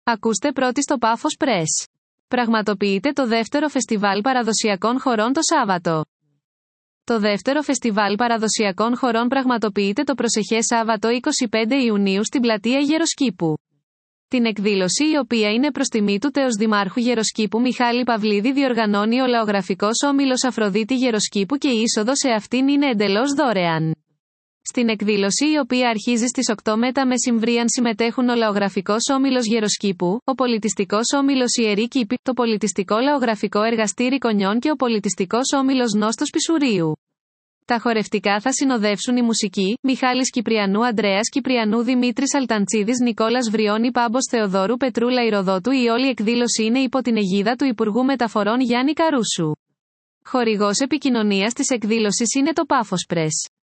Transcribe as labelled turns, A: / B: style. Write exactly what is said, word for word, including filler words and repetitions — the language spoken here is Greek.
A: Ακούστε πρώτοι στο Πάφος Press. Πραγματοποιείται το δεύτερο φεστιβάλ παραδοσιακών χορών το Σάββατο. Το δεύτερο φεστιβάλ παραδοσιακών χορών πραγματοποιείται το προσεχές Σάββατο είκοσι πέντε Ιουνίου στην πλατεία Γεροσκήπου. Την εκδήλωση, η οποία είναι προς τιμή του τέως Δημάρχου Γεροσκήπου Μιχάλη Παυλίδη, διοργανώνει ο Λαογραφικός Όμιλος Αφροδίτη Γεροσκήπου και η είσοδος σε αυτήν είναι εντελώς δωρεάν. Στην εκδήλωση, η οποία αρχίζει στις οκτώ μετά μεσημβρίαν, συμμετέχουν ο Λαογραφικός Όμιλος Γεροσκήπου, ο Πολιτιστικός Όμιλος Ιερή Κήπη, το Πολιτιστικό Λαογραφικό Εργαστήρι Κονιών και ο Πολιτιστικός Όμιλος Νόστος Πισουρίου. Τα χορευτικά θα συνοδεύσουν η μουσική, Μιχάλης Κυπριανού, Ανδρέας Κυπριανού, Δημήτρης Αλταντσίδης, Νικόλας Βριώνη, Πάμπος Θεοδόρου, Πετρούλα Ηροδότου. Η όλη εκδήλωση είναι υπό την αιγίδα του Υπουργού Μεταφορών Γιάννη Καρούσου. Χορηγός επικοινωνίας της εκδήλωσης είναι το Πάφος Press.